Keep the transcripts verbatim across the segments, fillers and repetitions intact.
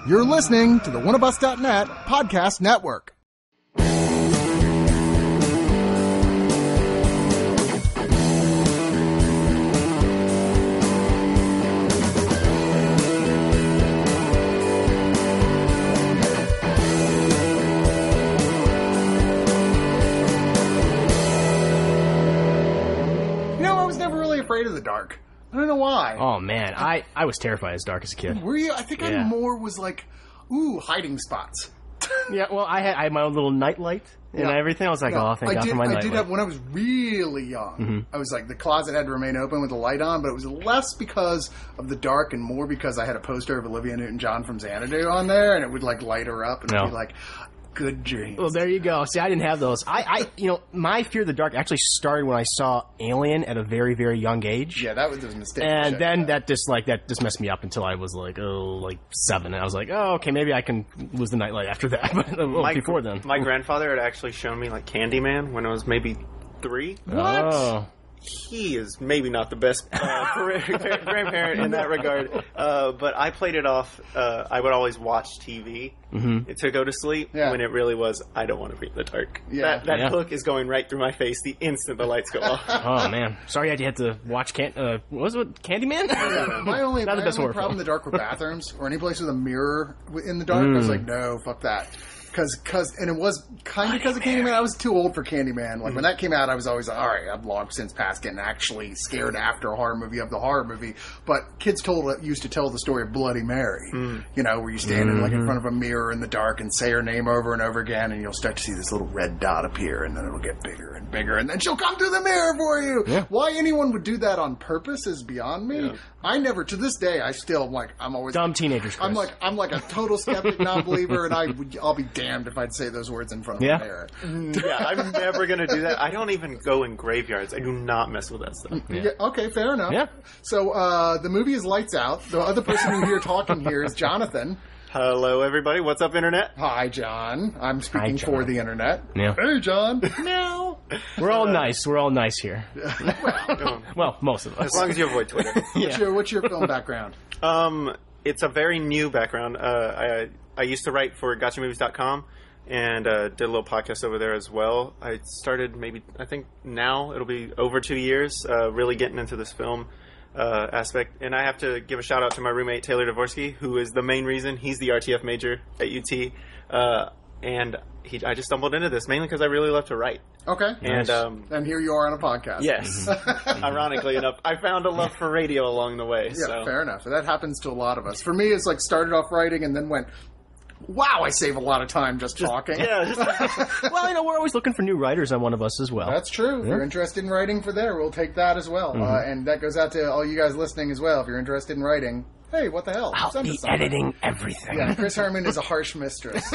You're listening to the one of us dot net podcast network. Afraid of the dark. I don't know why. Oh man, I, I was terrified as dark as a kid. Were you? I think yeah. I more was like, ooh, hiding spots. Yeah, well, I had I had my own little nightlight and yeah. everything. I was like, no, oh, thank I God did, for my I nightlight. did have, when I was really young, mm-hmm. I was like, the closet had to remain open with the light on, but it was less because of the dark and more because I had a poster of Olivia Newton-John from Xanadu on there, and it would like light her up and no. be like, good dreams. Well, there you go. See, I didn't have those. I, I, you know, my fear of the dark actually started when I saw Alien at a very, very young age. Yeah, that was a mistake. And then that. that just like that just messed me up until I was like, oh, like seven. And I was like, oh, okay, maybe I can lose the nightlight after that. But well, my, before then, my grandfather had actually shown me like Candyman when I was maybe three. What? Oh. He is maybe not the best uh, grandparent in that regard, uh, but I played it off. Uh, I would always watch T V mm-hmm. to go to sleep yeah. when it really was, I don't want to be in the dark. Yeah. That, that yeah. hook is going right through my face the instant the lights go off. Oh, man. Sorry I had to watch Can- uh, what was it? Candyman? Yeah. My only, not my the best only problem in the dark were bathrooms or any place with a mirror in the dark. Mm. I was like, no, fuck that. Cause, cause, and it was kind of because of Candyman. I was too old for Candyman. Like, mm. when that came out, I was always like, all right, I've long since past getting actually scared after a horror movie of the horror movie. But kids told used to tell the story of Bloody Mary, mm. you know, where you stand mm-hmm. in, like, in front of a mirror in the dark and say her name over and over again, and you'll start to see this little red dot appear, and then it'll get bigger and bigger, and then she'll come through the mirror for you. Yeah. Why anyone would do that on purpose is beyond me. Yeah. I never, to this day, I still, like, I'm always... Dumb teenagers, Chris. I'm like, I'm like a total skeptic, non-believer, and I, I'll be damned if I'd say those words in front of yeah. a mirror. Yeah, I'm never going to do that. I don't even go in graveyards. I do not mess with that stuff. Yeah. Yeah, okay, fair enough. Yeah. So, uh, the movie is Lights Out. The other person you hear talking here is Jonathan. Hello, everybody. What's up, Internet? Hi, John. I'm speaking Hi, John. for the Internet. Yeah. Hey, John. No. We're all nice. We're all nice here. well, well, most of us. As long as you avoid Twitter. What's, yeah. your, what's your film background? Um, it's a very new background. Uh, I I used to write for gotcha movies dot com and uh, did a little podcast over there as well. I started maybe, I think now it'll be over two years, uh, really getting into this film uh, aspect. And I have to give a shout out to my roommate, Taylor Dvorsky, who is the main reason. He's the R T F major at U T. Uh, and he, I just stumbled into this mainly because I really love to write. Okay. And, nice. um, and here you are on a podcast. Yes. Ironically enough, I found a love for radio along the way. Yeah, so. Fair enough. So that happens to a lot of us. For me, it's like started off writing and then went, wow, I save a lot of time just, just talking. Yeah. Just, well, you know, we're always looking for new writers on One of Us as well. That's true. If yeah. you're interested in writing for there, we'll take that as well. Mm-hmm. Uh, and that goes out to all you guys listening as well. If you're interested in writing, hey, what the hell? I'll Send be editing everything. Yeah, Chris Herman is a harsh mistress.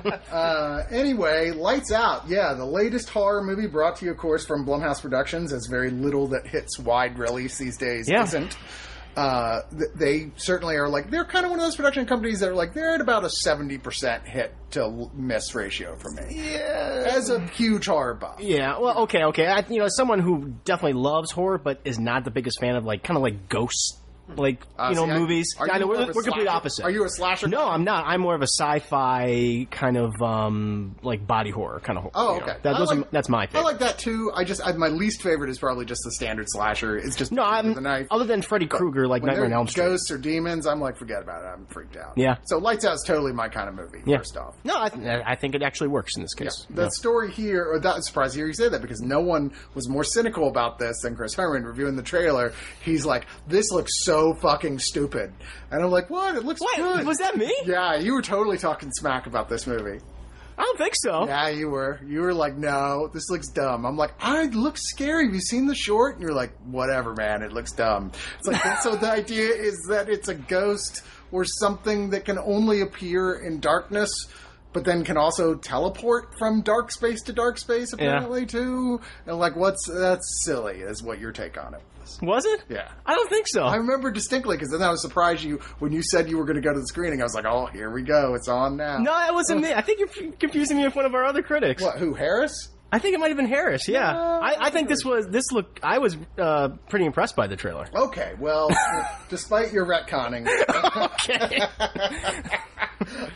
uh, anyway, Lights Out. Yeah, the latest horror movie brought to you, of course, from Blumhouse Productions. As very little that hits wide release these days yeah. isn't. Uh, they certainly are like, they're kind of one of those production companies that are like, they're at about a seventy percent hit to miss ratio for me. Yeah. As a huge horror buff. Yeah, well, okay, okay. I, you know, as someone who definitely loves horror, but is not the biggest fan of, like, kind of like ghosts. Like, uh, you know, see, movies. I, I know, we're, we're complete slasher? opposite. Are you a slasher? No, I'm not. I'm more of a sci-fi kind of, um, like, body horror kind of horror. Oh, you okay. know. That, those like, are, that's my favorite. I like that, too. I just, I, my least favorite is probably just the standard slasher. It's just no, I'm, the knife. Other than Freddy Krueger, like Nightmare on Elm Street. Ghosts or demons, I'm like, forget about it. I'm freaked out. Yeah. So Lights Out is totally my kind of movie, yeah. first off. No, I, th- I think it actually works in this case. Yeah. The yeah. story here, or that, I'm surprised to hear you say that, because no one was more cynical about this than Chris Herman reviewing the trailer. He's like, this looks so fucking stupid. And I'm like, what? It looks what? good. Was that me? Yeah, you were totally talking smack about this movie. I don't think so. Yeah, you were. You were like, no, this looks dumb. I'm like, ah, it looks scary. Have you seen the short? And you're like, whatever, man, it looks dumb. It's like, so the idea is that it's a ghost or something that can only appear in darkness, but then can also teleport from dark space to dark space, apparently, yeah. too. And like, what's, that's silly, is what your take on it was. Was it? Yeah. I don't think so. I remember distinctly, because then I was surprised you, when you said you were going to go to the screening, I was like, oh, here we go, it's on now. No, that wasn't me. I think you're confusing me with one of our other critics. What, who, Harris? I think it might have been Harris, yeah. No, I, I think this was, this look, I was uh, pretty impressed by the trailer. Okay, well, despite your retconning. Okay.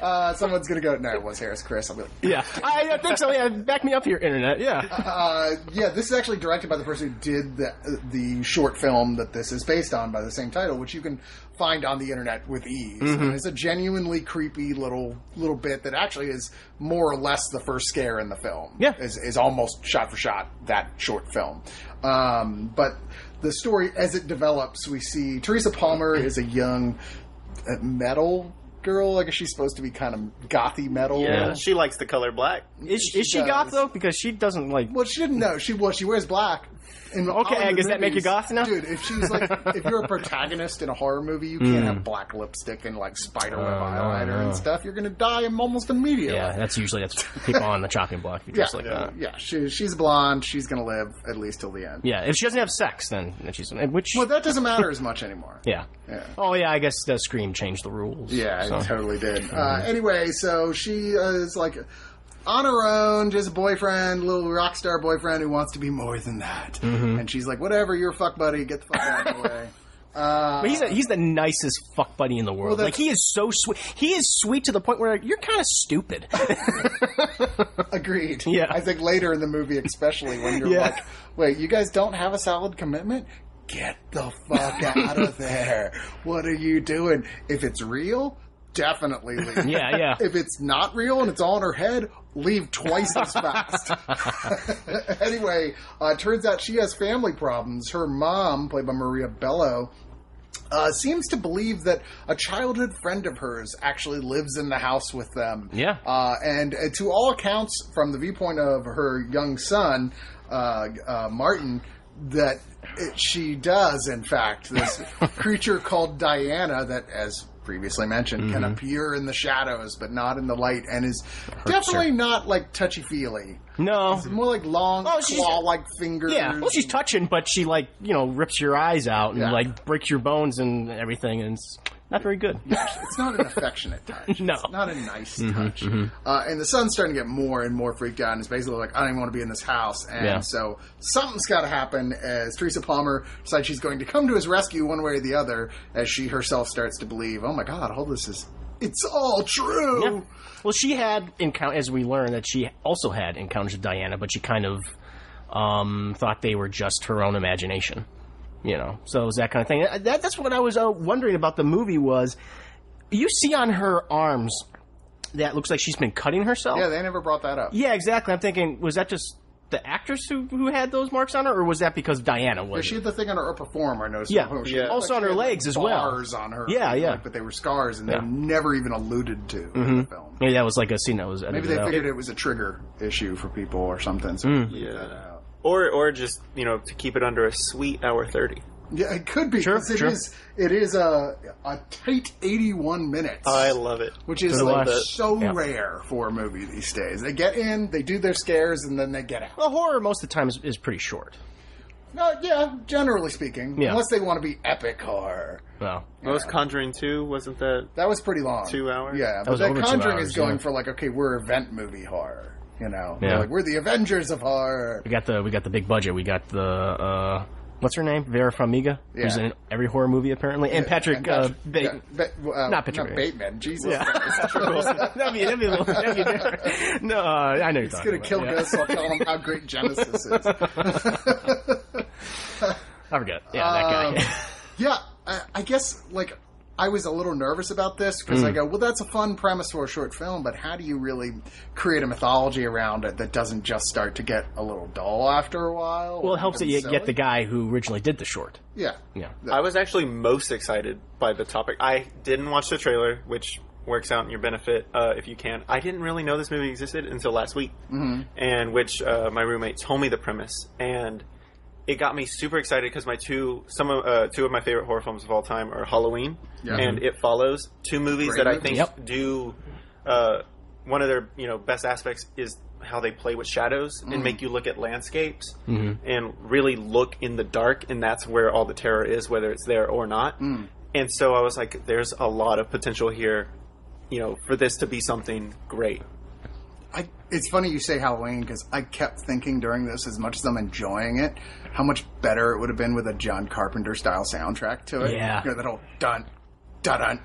uh, someone's gonna go, no, it was Harris Chris. I'll be like, Yeah, I, I think so. Yeah, back me up here, internet. Yeah. Uh, yeah, this is actually directed by the person who did the, the short film that this is based on by the same title, which you can find on the internet with ease. Mm-hmm. And it's a genuinely creepy little little bit that actually is more or less the first scare in the film. Yeah. Is, is almost shot for shot that short film. Um, but the story, as it develops, we see Teresa Palmer is a young uh, metal girl. I guess she's supposed to be kind of gothy metal. Yeah, she likes the color black. Is, She is she does. goth though? Because she doesn't like. Well, she didn't know. She well, she wears black. In Okay, all of the does that make you movies- goth now? Dude, if she's like, if you're a protagonist in a horror movie, you can't have black lipstick and like spiderweb Oh, no, eyeliner no. and stuff. You're gonna die almost immediately. Yeah, that's usually that's people on the chopping block. If you yeah, dress like yeah. that. yeah. She, she's blonde. She's gonna live at least till the end. Yeah, if she doesn't have sex, then, then she's which. Well, that doesn't matter as much anymore. yeah. Yeah. Oh yeah, I guess the Scream changed the rules. Yeah, so. it totally did. Uh, anyway, so she uh, is like on her own, just a boyfriend, little rock star boyfriend who wants to be more than that. Mm-hmm. And she's like, whatever, you're a fuck buddy, get the fuck out of the way. Uh, But he's a, he's the nicest fuck buddy in the world. Well, like he is so sweet. He is sweet to the point where you're kind of stupid. Agreed. Yeah. I think later in the movie, especially when you're Yeah. like, wait, you guys don't have a solid commitment? Get the fuck out of there. What are you doing? If it's real, definitely leave. Yeah, yeah. If it's not real and it's all in her head, leave twice as fast. Anyway, uh, turns out she has family problems. Her mom, played by Maria Bello, uh, seems to believe that a childhood friend of hers actually lives in the house with them. Yeah. Uh, and uh, to all accounts, from the viewpoint of her young son, uh, uh, Martin, that it, she does, in fact, this creature called Diana that, as previously mentioned, Mm-hmm. can appear in the shadows but not in the light, and is definitely her. not like touchy-feely. No. It's more like long, Oh, she's- claw-like fingers. Yeah. Well, she's touching, but she like you know rips your eyes out and Yeah. like breaks your bones and everything, and it's not very good. It's not an affectionate touch. No. It's not a nice touch. Uh, and the son's starting to get more and more freaked out, and is basically like, I don't even want to be in this house. And Yeah. so something's got to happen as Teresa Palmer decides she's going to come to his rescue one way or the other, as she herself starts to believe, oh my God, all this is, it's all true. Yeah. Well, she had encounter as we learned that she also had encounters with Diana, but she kind of um, thought they were just her own imagination. You know, so it was that kind of thing. That, that's what I was uh, wondering about the movie was, you see on her arms that looks like she's been cutting herself. Yeah, they never brought that up. Yeah, exactly. I'm thinking, was that just the actress who, who had those marks on her, or was that because Diana was? She had the thing on her upper forearm, I noticed. Yeah. Oh, she Yeah. looked Also on she her had, like, legs as well. Bars on her. Yeah, yeah. Like, but they were scars, and Yeah. they were never even alluded to in the film. Maybe that was like a scene that was Maybe edited they out. figured it was a trigger issue for people or something. So Mm. we leave that Yeah. out. Or, or just, you know, to keep it under a sweet hour thirty. Yeah, it could be. Sure, 'cause it sure. is. It is a a tight eighty-one minutes. I love it. which is So do like I. so Yeah. rare for a movie these days. They get in, they do their scares, and then they get out. Well, horror most of the time is, is pretty short. No, yeah, generally speaking, Yeah. unless they want to be epic horror. Well, What was Conjuring two? Wasn't that? That was pretty long. Two hours? Yeah, but was that over two Conjuring hours, is going yeah. for like, okay, we're event movie horror. You know, Yeah. We're like we're the Avengers of horror. we got the we got the big budget. We got the uh, what's her name? Vera Farmiga, who's Yeah. in every horror movie apparently, and Patrick, And uh, Patrick- Bateman. yeah, Ba- uh, Not Patrick not Bateman. Bateman. Jesus, Yeah. Christ. that'd be that'd be a little that'd be different. No, uh, I know you're He's talking gonna about, kill yeah. Gus. I'll tell him how great Genesis is. I forget. Yeah, that guy. Um, yeah, I, I guess like I was a little nervous about this because Mm. I go, well, that's a fun premise for a short film, but how do you really create a mythology around it that doesn't just start to get a little dull after a while? Well, or it helps that even you silly? get the guy who originally did the short. Yeah, Yeah. I was actually most excited by the topic. I didn't watch the trailer, which works out in your benefit uh, if you can. I didn't really know this movie existed until last week, mm-hmm. and which uh, my roommate told me the premise, and it got me super excited because my two some of uh, two of my favorite horror films of all time are Halloween Yeah. and It Follows, two movies Great that I movies. think Yep. do uh, one of their you know best aspects is how they play with shadows Mm. and make you look at landscapes Mm-hmm. and really look in the dark, and that's where all the terror is, whether it's there or not. Mm. And so I was like, there's a lot of potential here, you know, for this to be something great. I, it's funny you say Halloween because I kept thinking during this, as much as I'm enjoying it, how much better it would have been with a John Carpenter style soundtrack to it. Yeah. You know, that whole dun, dun, dun,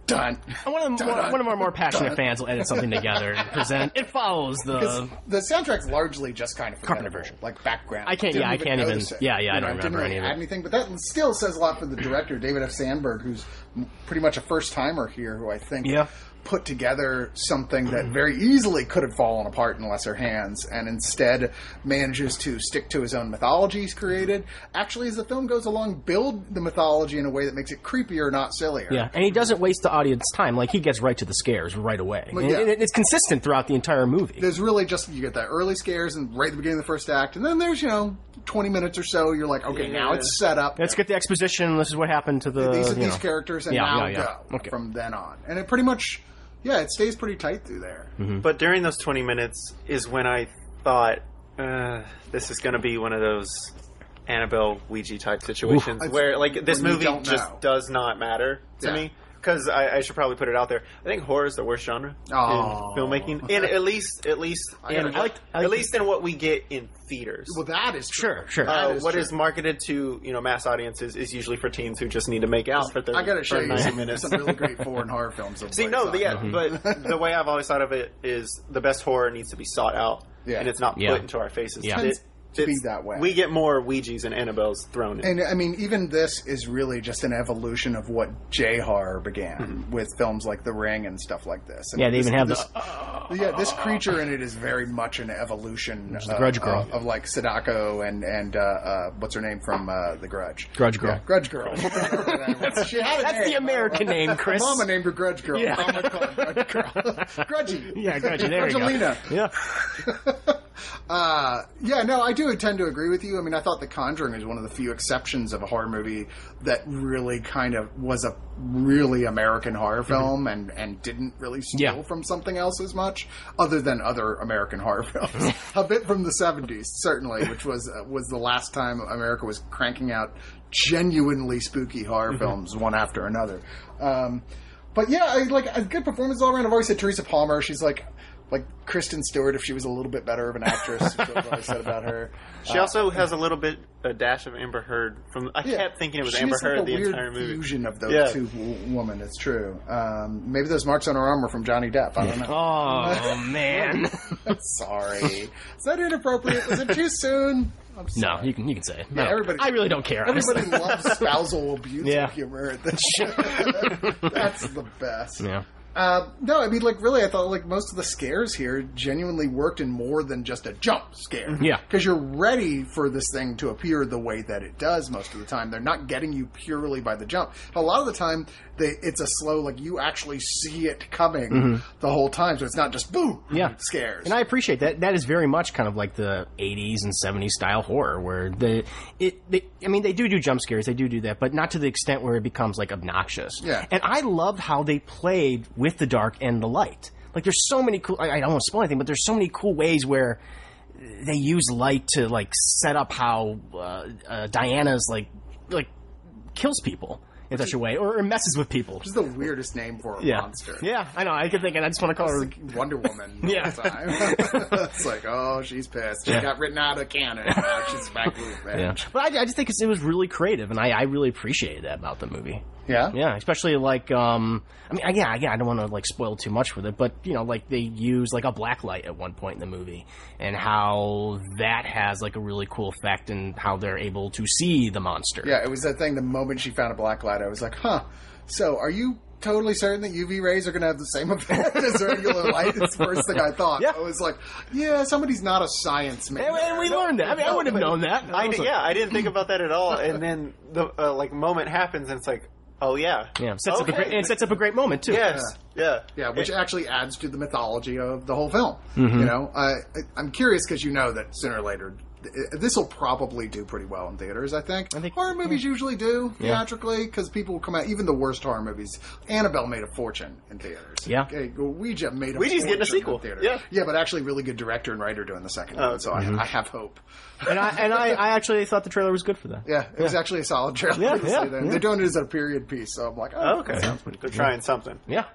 dun. And one of, the more, one of our more passionate fans will edit something together and present. It follows the the soundtrack's largely just kind of Carpenter version, like background. I can't. Didn't yeah, I can't even. notice it. Yeah, yeah, You I know, don't didn't remember really any of add it. anything, but that still says a lot for the director, David F. Sandberg, who's pretty much a first timer here, who I think Yeah. put together something that very easily could have fallen apart in lesser hands, and instead manages to stick to his own mythology he's created. Actually, as the film goes along, build the mythology in a way that makes it creepier, not sillier. Yeah, and he doesn't waste the audience time. Like, he gets right to the scares right away. Well, And yeah. it- it's consistent throughout the entire movie. There's really just, you get that early scares and right at the beginning of the first act, and then there's, you know, twenty minutes or so, you're like, okay, now Yeah. it's set up. Let's get the exposition. This is what happened to the. These are you these know. characters, and Yeah, now yeah, yeah. go Okay. from then on. And it pretty much, yeah, it stays pretty tight through there. But during those twenty minutes is when I thought, uh, this is going to be one of those Annabelle Ouija type situations Oof. where, like, this When you movie don't just know. does not matter to Yeah. me. Because I, I should probably put it out there. I think horror is the worst genre Oh. in filmmaking, and at least, at least, in, gotta- I like- I like- at least in what we get in theaters. Well, that is true. Sure, sure. That Uh, is what true. is marketed to, you know, mass audiences is usually for teens who just need to make out for thirty. I gotta show for you ninety some, minutes. some really great foreign horror films. of See, Blake no, Song. yeah, but the way I've always thought of it is the best horror needs to be sought out, Yeah. and it's not Yeah. put into our faces. Yeah. It- Tends to be it's- that way. We get more Ouijas and Annabelles thrown in. And I mean, even this is really just an evolution of what J horror began with films like The Ring and stuff like this. I Yeah, mean, they this, even have this, the. yeah, this creature in it is very much an evolution the uh, Grudge Girl. of, of like Sadako and and uh, uh, what's her name from uh, The Grudge. Grudge Girl. Yeah, Grudge Girl. she had a That's name. the American name, Chris. My mama named her Grudge Girl. Yeah. I'm gonna call her Grudge Girl. Grudgy. Yeah, Grudgy. There you go. Grudgelina. Yeah. Uh, yeah, no, I do tend to agree with you. I mean, I thought The Conjuring is one of the few exceptions of a horror movie that really kind of was a really American horror film and, and didn't really steal Yeah. from something else as much, other than other American horror films. A bit from the seventies, certainly, which was uh, was the last time America was cranking out genuinely spooky horror films one after another. Um, but yeah, I, like a good performance all around. I've always said Teresa Palmer. She's like. Like Kristen Stewart, if she was a little bit better of an actress, is what I said about her. She Uh, also has a little bit, a dash of Amber Heard. From I yeah. kept thinking it was She's Amber like Heard a the weird entire movie. fusion of those Yeah. two w- women. It's true. Um, maybe those marks on her arm were from Johnny Depp. I don't know. Oh man. Sorry, is that inappropriate? Was it too soon? I'm No, sorry. you can you can say it. No, Yeah, everybody- I really don't care. Everybody honestly. loves spousal abuse Yeah. of humor. At this That's the best. Yeah. Uh, no, I mean, like, really, I thought, like, most of the scares here genuinely worked in more than just a jump scare. Yeah. Because you're ready for this thing to appear the way that it does most of the time. They're not getting you purely by the jump. A lot of the time, they, it's a slow, like, you actually see it coming the whole time, so it's not just boom, Yeah. scares. And I appreciate that. That is very much kind of like the eighties and seventies style horror, where the it. They, I mean, they do do jump scares, they do do that, but not to the extent where it becomes like obnoxious. Yeah. And I loved how they played with the dark and the light. Like, there's so many cool. I, I don't want to spoil anything, but there's so many cool ways where they use light to like set up how uh, uh, Diana's like like kills people in such a way, or, or messes with people. Which is the weirdest name for a Yeah. monster. Yeah, I know. I keep thinking I just want to call her. It's like Wonder Woman all Yeah. the time. It's like, oh, she's pissed. She Yeah. got written out of canon. Now she's back with Yeah. revenge. But I, I just think it's, it was really creative, and I, I really appreciated that about the movie. Yeah? Yeah, especially like, um, I mean, again, again, I don't want to like spoil too much with it, but you know, like they use like a black light at one point in the movie, and how that has like a really cool effect, and how they're able to see the monster. Yeah, it was that thing. The moment she found a black light, I was like, huh. So, are you totally certain that U V rays are going to have the same effect as regular light? It's the first thing I thought. Yeah. I was like, yeah, somebody's not a science man. And, and we learned that. I mean, I would have known that. I, was like- yeah, I didn't think about that at all. And then the uh, like moment happens, and it's like, oh yeah, Yeah, sets up a Okay. great, and it sets up a great moment too. yes, yeah, Yeah, which It- actually adds to the mythology of the whole film. Mm-hmm. You know, I, I, I'm curious because you know that sooner or later this will probably do pretty well in theaters. I think, I think- horror movies usually do Yeah. theatrically because people will come out. Even the worst horror movies, Annabelle made a fortune in theaters. Yeah. okay, Ouija made a Ouija's fortune getting a sequel. in theaters. Yeah. yeah, but actually, really good director and writer doing the second Oh, one. So Mm-hmm. I, I have hope. and I and I, I actually thought the trailer was good for that. Yeah, it was actually a solid trailer. Yeah, to yeah, see them. yeah. They're doing it as a period piece, so I'm like, oh, Oh, okay, that sounds pretty they're trying something. Yeah.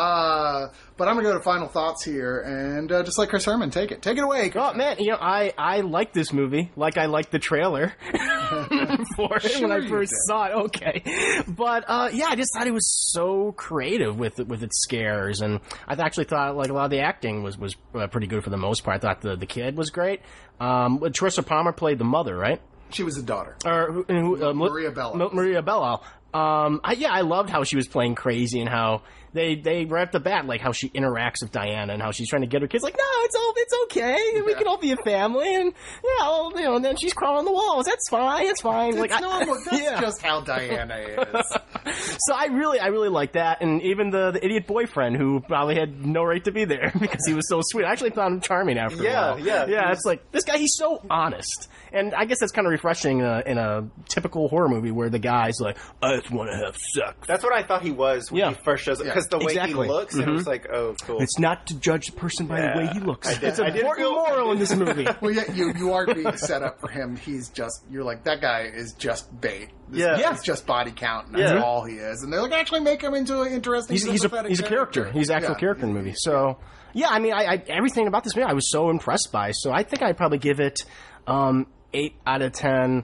Uh, but I'm gonna go to final thoughts here, and uh, just like Chris Herman, take it, take it away. Chris. Oh man, you know, I I like this movie like I like the trailer. for it Sure when I you first did. saw it. Okay, but uh, yeah, I just thought it was so creative with with its scares, and I actually thought like a lot of the acting was was uh, pretty good for the most part. I thought the the kid was great. Um, Teresa Palmer played the mother, right? She was a daughter. Or who- who, uh, Maria Bello. M- Maria Bello. Um, I, yeah, I loved how she was playing crazy and how they they right off the bat like how she interacts with Diana and how she's trying to get her kids like, no, it's all it's okay, we Yeah. can all be a family, and yeah, well, you know, and then she's crawling on the walls. That's fine, it's fine. Like, It's I- normal. That's yeah. just how Diana is. So I really, I really like that, and even the, the idiot boyfriend who probably had no right to be there because he was so sweet. I actually found him charming after Yeah, a while. yeah, he yeah. was- It's like this guy, he's so honest, and I guess that's kind of refreshing in a, in a typical horror movie where the guy's like, I just want to have sex. That's what I thought he was when Yeah. he first shows up. Because the way exactly. he looks, and it was like, oh, cool. It's not to judge a person by Yeah. the way he looks. I did- It's an I did important feel- moral in this movie. Well, yeah, you you are being set up for him. He's just you're like that guy is just bait. This Yeah. guy Yeah. is just body count. And that's Yeah. all he is. And they're like, actually make him into an interesting. He's, he's a sympathetic he's a character. He's an actual Yeah. character in the movie. So yeah, I mean, I, I everything about this movie I was so impressed by. So I think I'd probably give it um, eight out of ten.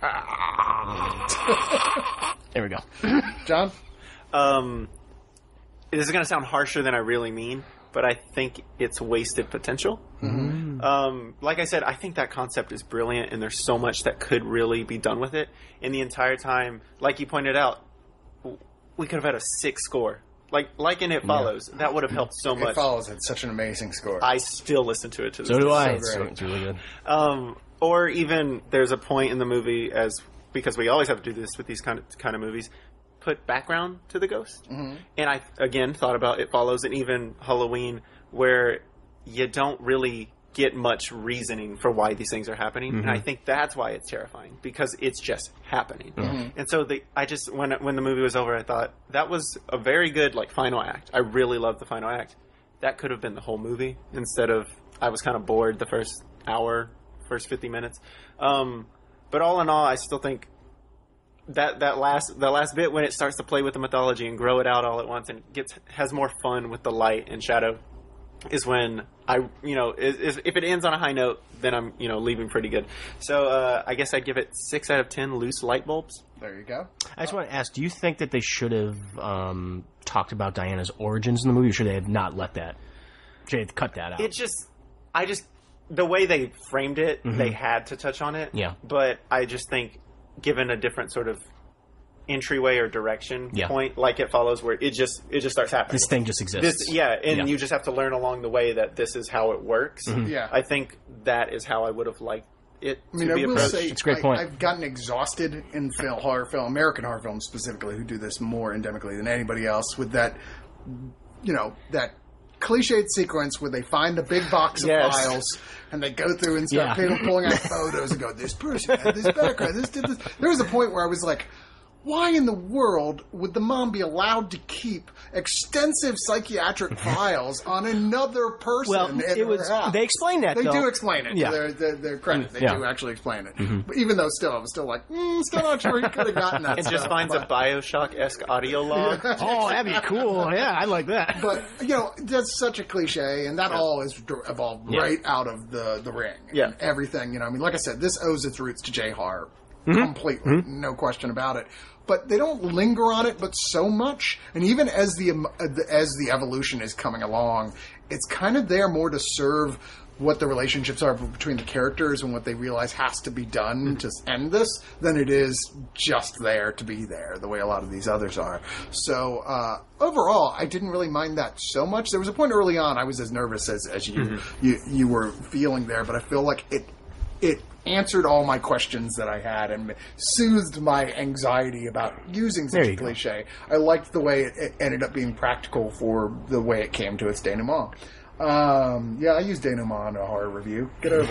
There we go. John. Um, this is going to sound harsher than I really mean, but I think it's wasted potential. Mm-hmm. Um, like I said, I think that concept is brilliant, and there's so much that could really be done with it. And the entire time, like you pointed out, w- we could have had a six score. Like, like in It Follows, that would have helped so It much. Follows had such an amazing score. I still listen to it to this So do day. I. so It's, great. it's really good. Um, or even there's a point in the movie, as because we always have to do this with these kind of kind of movies, put background to the ghost. Mm-hmm. And I again thought about It Follows and even Halloween, where you don't really get much reasoning for why these things are happening, Mm-hmm. and I think that's why it's terrifying, because it's just happening. Mm-hmm. And so the I just when when the movie was over, I thought that was a very good like final act. I really loved the final act. That could have been the whole movie instead of I was kind of bored the first hour, first fifty minutes. Um, but all in all, I still think that that last that last bit when it starts to play with the mythology and grow it out all at once and gets has more fun with the light and shadow is when I you know is, is, if it ends on a high note, then I'm you know leaving pretty good. So uh, I guess I'd give it six out of ten loose light bulbs. There you go. I just want to ask: do you think that they should have um, talked about Diana's origins in the movie, or should they have not let that? Should they have cut that out? It just I just the way they framed it, they had to touch on it. Yeah. But I just think given a different sort of entryway or direction Yeah. point, like It Follows, where it just it just starts happening. this thing just exists. This, yeah, and Yeah. you just have to learn along the way that this is how it works. Yeah. I think that is how I would have liked it I mean, to I be will approached. say, It's a great I, point. I've gotten exhausted in film, horror film, American horror films specifically, who do this more endemically than anybody else, with that, you know, that cliched sequence where they find a big box of Yes. files and they go through and start Yeah. people pulling out photos and go, this person had this background, this did this. There was a point where I was like, why in the world would the mom be allowed to keep extensive psychiatric files on another person? Well, in it her was. house? They explained that. They though. do explain it. Yeah. To their, their, their credit, they Yeah. do actually explain it. But even though, still, I was still like, mm, still not sure he could have gotten that. and just stuff. finds a But- Bioshock-esque audio log. Oh, that'd be cool. Yeah, I like that. But you know, that's such a cliche, and that all is d- evolved Yeah. right out of the the ring. Yeah. And everything. You know, I mean, like I said, this owes its roots to J. Horror, Mm-hmm. completely, no question about it. But they don't linger on it, but so much. And even as the um, uh, the- as the evolution is coming along, it's kind of there more to serve what the relationships are between the characters and what they realize has to be done to end this than it is just there to be there, the way a lot of these others are. So uh, overall, I didn't really mind that so much. There was a point early on I was as nervous as, as you, Mm-hmm. you you were feeling there, but I feel like it it answered all my questions that I had and soothed my anxiety about using such There a you go. cliche. I liked the way it, it ended up being practical for the way it came to its denouement. Um, yeah, I use denouement in a horror review. Get over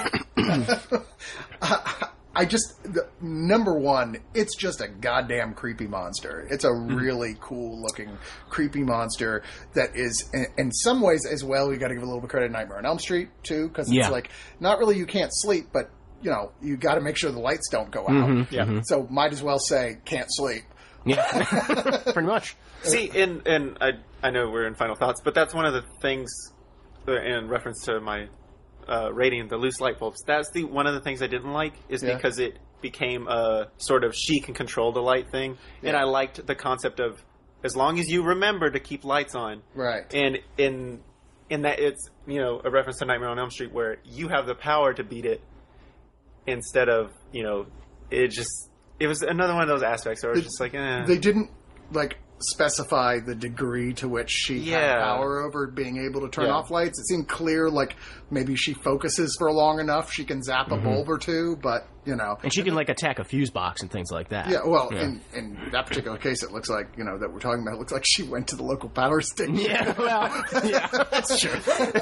it. I, I just, the, number one, it's just a goddamn creepy monster. It's a really cool looking creepy monster that is, in, in some ways as well, we got to give a little bit of credit to Nightmare on Elm Street too, because it's Yeah. like, not really you can't sleep, but you know, you got to make sure the lights don't go out. Yeah. So might as well say can't sleep. Yeah, pretty much. See, and and I I know we're in final thoughts, but that's one of the things uh, in reference to my uh, rating, the loose light bulbs. That's the one of the things I didn't like is Yeah. because it became a sort of she can control the light thing. Yeah. And I liked the concept of as long as you remember to keep lights on. Right. And in in that it's, you know, a reference to Nightmare on Elm Street where you have the power to beat it instead of, you know, it just it was another one of those aspects where it was just like, eh. They didn't like specify the degree to which she Yeah. had power over being able to turn Yeah. off lights. It seemed clear, like maybe she focuses for long enough, she can zap a bulb or two, but you know. And she can like attack a fuse box and things like that. Yeah, well, Yeah. In, in that particular case, it looks like, you know, that we're talking about, it looks like she went to the local power station. Yeah, well, yeah, that's true.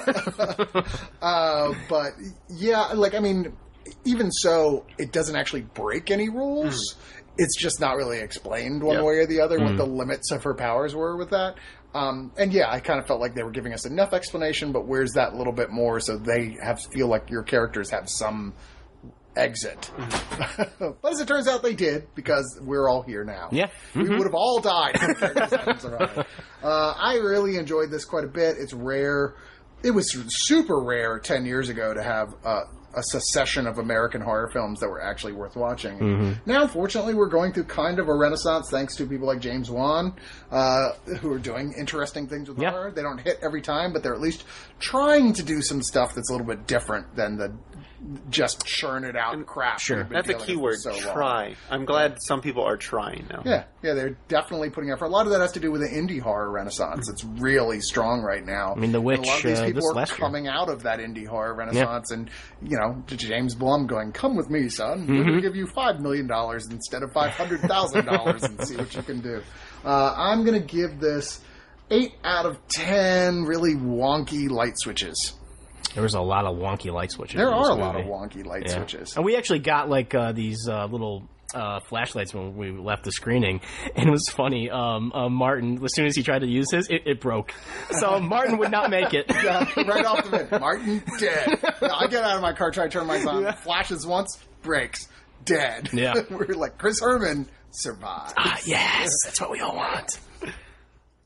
uh, but, yeah, like, I mean, even so, it doesn't actually break any rules. Mm. It's just not really explained one Yep. way or the other Mm. what the limits of her powers were with that. Um, and yeah, I kind of felt like they were giving us enough explanation, but where's that little bit more so they have feel like your characters have some exit. Mm-hmm. But as it turns out, they did, because we're all here now. Yeah. We Mm-hmm. would have all died if the characters hadn't survived. Uh, I really enjoyed this quite a bit. It's rare. It was super rare ten years ago to have uh, a succession of American horror films that were actually worth watching. Mm-hmm. Now, unfortunately, we're going through kind of a renaissance thanks to people like James Wan, uh, who are doing interesting things with Yeah. horror. They don't hit every time, but they're at least trying to do some stuff that's a little bit different than the just churn it out crap. Sure. we've been That's a dealing key with word, for so long. try. I'm glad some people are trying now. Yeah, yeah, they're definitely putting effort. A lot of that has to do with the indie horror renaissance. It's really strong right now. I mean, The Witch, a lot of these uh, people this are last year. coming out of that indie horror renaissance, and you know, James Blum going, "Come with me, son. We're going to give you five million dollars instead of five hundred thousand dollars, and see what you can do." Uh, I'm going to give this eight out of ten. Really wonky light switches. There was a lot of wonky light switches. There in this are a lot of movie. wonky light Yeah. switches. And we actually got like uh, these uh, little uh, flashlights when we left the screening, and it was funny. Um, uh, Martin, as soon as he tried to use his, it, it broke. So Martin would not make it. Yeah, right off the bat, Martin dead. I get out of my car, try to turn my on, flashes once, breaks, dead. Yeah. We're like, Chris Herman survived. Ah, yes, that's what we all want.